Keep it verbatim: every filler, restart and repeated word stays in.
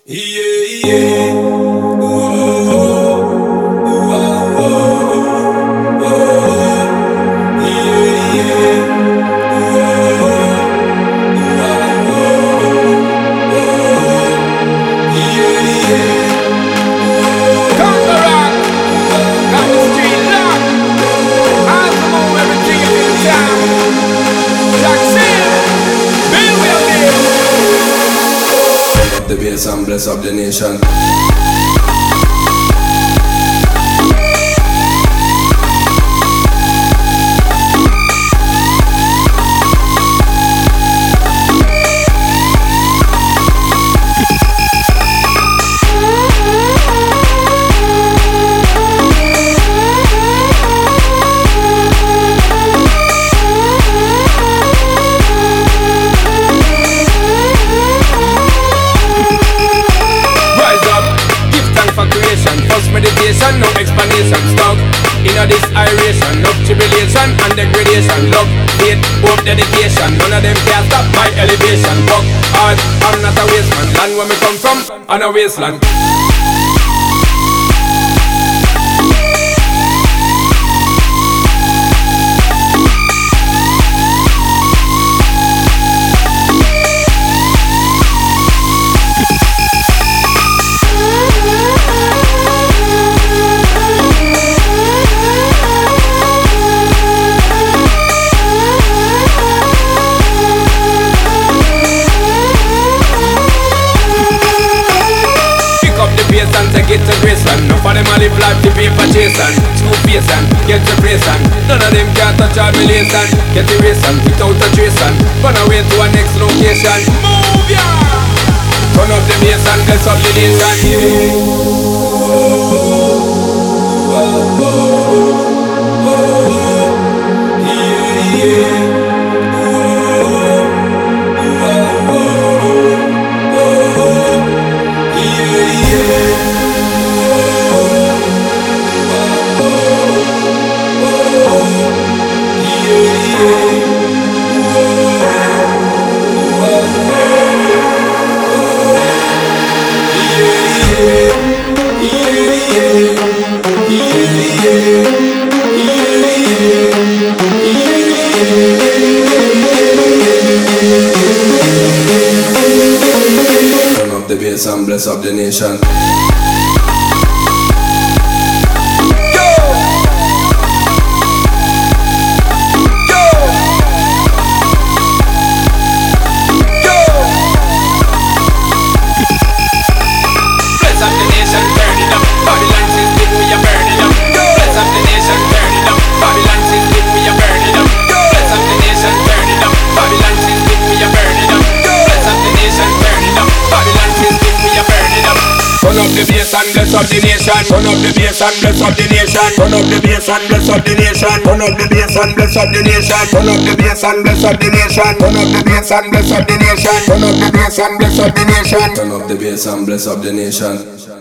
Yeah, yeah. Whoa, whoa, whoa, whoa. Yeah, yeah. Whoa, whoa, whoa. Yeah, yeah. Conqueror, got the street locked. I move everything in the town. Jackson, Bill Willie. The bass and bless up the nation. First meditation, no explanation. Stuck in a this iration, no tribulation and degradation. Love, hate, hope, dedication. None of them can stop my elevation. Fuck hard, I'm not a waste man. Land where me come from, on a wasteland. And take it to Graceland. None of them a live life to be for Jason. Two face and get to praise and none of them can touch our relation. Get erased and without a trace and run away to a next location. Move ya! Turn up the bass and bless up the nation. Yeah. Whoa, whoa, whoa. Yeah, yeah. Turn up the bass and bless up the nation. Turn up the bass and bless up the nation. Turn up the bass and bless up the nation. Turn up the bass and bless up the nation. Turn up the bass and bless up the nation. Turn up the bass and bless up the nation. Turn up the bass and bless up the nation. Turn up the bass and bless up the nation. Turn up the bass and bless up the nation.